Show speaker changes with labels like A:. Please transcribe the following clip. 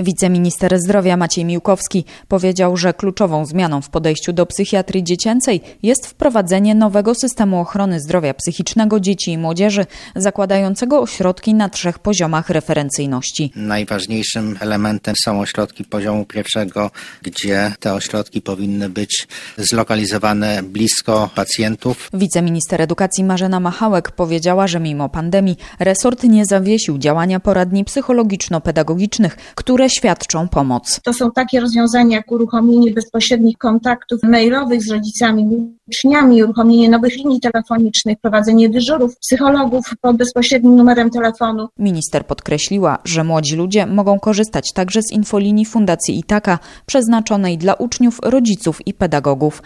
A: Wiceminister zdrowia Maciej Miłkowski powiedział, że kluczową zmianą w podejściu do psychiatrii dziecięcej jest wprowadzenie nowego systemu ochrony zdrowia psychicznego dzieci i młodzieży, zakładającego ośrodki na 3 poziomach referencyjności.
B: Najważniejszym elementem są ośrodki poziomu pierwszego, gdzie te ośrodki powinny być zlokalizowane blisko pacjentów.
A: Wiceminister edukacji Marzena Machałek powiedziała, że mimo pandemii resort nie zawiesił działania poradni psychologiczno-pedagogicznych, które świadczą pomoc.
C: To są takie rozwiązania jak uruchomienie bezpośrednich kontaktów mailowych z rodzicami, uczniami, uruchomienie nowych linii telefonicznych, prowadzenie dyżurów psychologów pod bezpośrednim numerem telefonu.
A: Minister podkreśliła, że młodzi ludzie mogą korzystać także z infolinii Fundacji Itaka, przeznaczonej dla uczniów, rodziców i pedagogów.